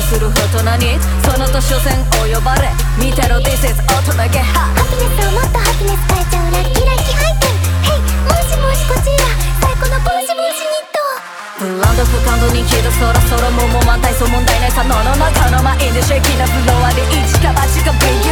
する大人にその年所詮お呼ばれ見てろ This is 大人ゲハハピネスをもっとハピネス変えちゃうラッキーラッキーハイテン Hey もしもしこちら最高の帽子ニットブランド不感度人気だそろそろもう満体そう問題ないさ野の中のマインドシェイキーなフロアで一か八かビン